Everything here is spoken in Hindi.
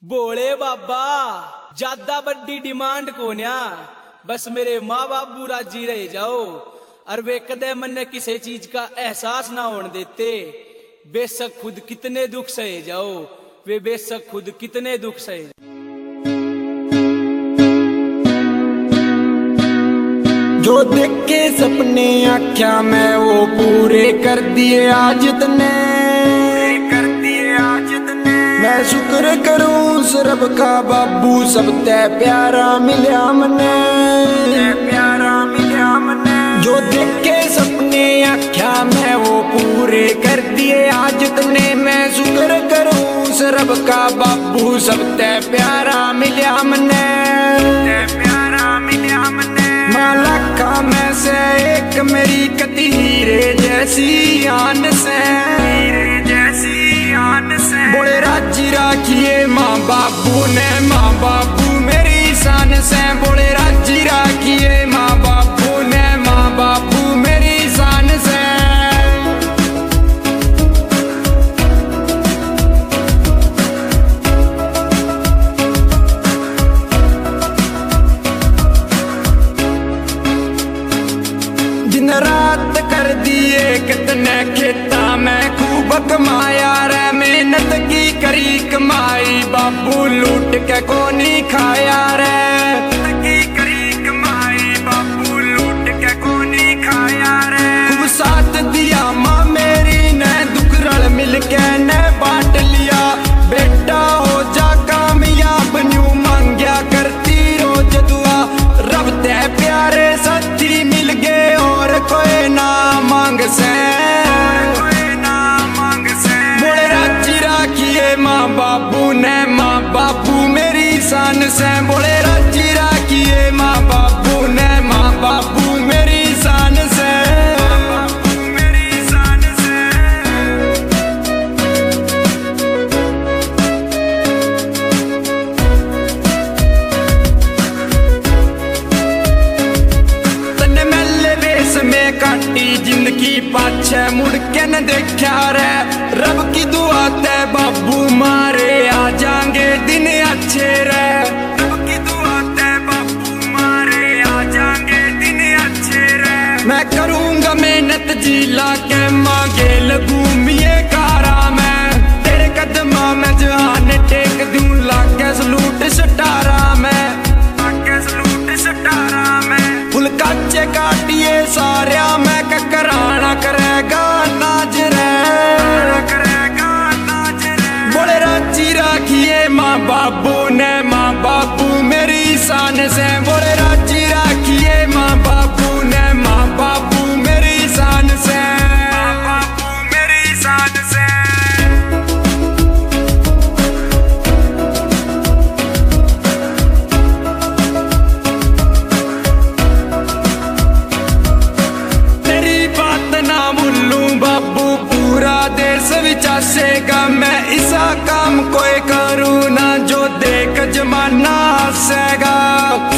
बोले बाबा ज्यादा बड़ी डिमांड को न्या, बस मेरे माँ बाबू राजी रह जाओ और वे कदे मन किसी चीज का एहसास ना होने देते। बेशक खुद कितने दुख सहे जाओ, वे बेशक खुद कितने दुख सहे। जो देख के सपने आख्या मैं वो पूरे कर दिए आज तने, मैं शुक्र करूं उस रब का बाबू सब ते प्यारा मिल्या मने, जो देख के सपने आख्या मैं वो पूरे कर दिए आज तने, मैं शुक्र करूं उस रब का बाबू सब ते प्यारा मिल्या मने, माला का में से एक मेरी कति हीरे जैसी आन से, बोले राजी राखिए माँ बाबू ने, माँ बाबू मेरी शान से, बोले राजी राखिए माँ बाबू ने, माँ बाबू मेरी शान से। दिन रात कर दिए कितने खेता में खूब कमाया रे, मेहनत की करी कमाई बाबू लूट के कोनी खाया रे, खूब साथ दिया माँ मेरी ने, दुख रल मिल के ने बांट लिया, बेटा हो जा कामयाब न्यू मांग्या करती रोज दुआ, रब ते प्यारे साथी मिल गए और कोई ना मांग से, बोले राजी राखिए माँ बाबू ने, माँ बाबू मेरी शान से, बोले राजी राखिए माँ बाबू ने, माँ बाबू मेरी शान से। तने मेले वेश में काटी जिंदगी पाछे मुड़ के न देखा रे, रब की दुआ ते बाबू मारे आ जाएंगे दिन अच्छे रे, रब की दुआ ते बाबू मारे आ जाएंगे दिन अच्छे रे, मैं करूंगा मेहनत जिला के मांगे लगूंगे कारा में, तेरे कदमा में जहान टेक दूं लाके सलूट सटारा में, फुल काचे काटिए सारिया मैं कराना करेगा नाज रे, बोले राजी राखिए माँ बाबू ने, माँ बाबू मेरी शान से, बोले राजी राखिए माँ बाबू ने, माँ बाबू मेरी शान से, माँ बाबू मेरी शान से। चासेगा मैं ऐसा काम कोई करूँ ना जो देख जमाना हंसेगा,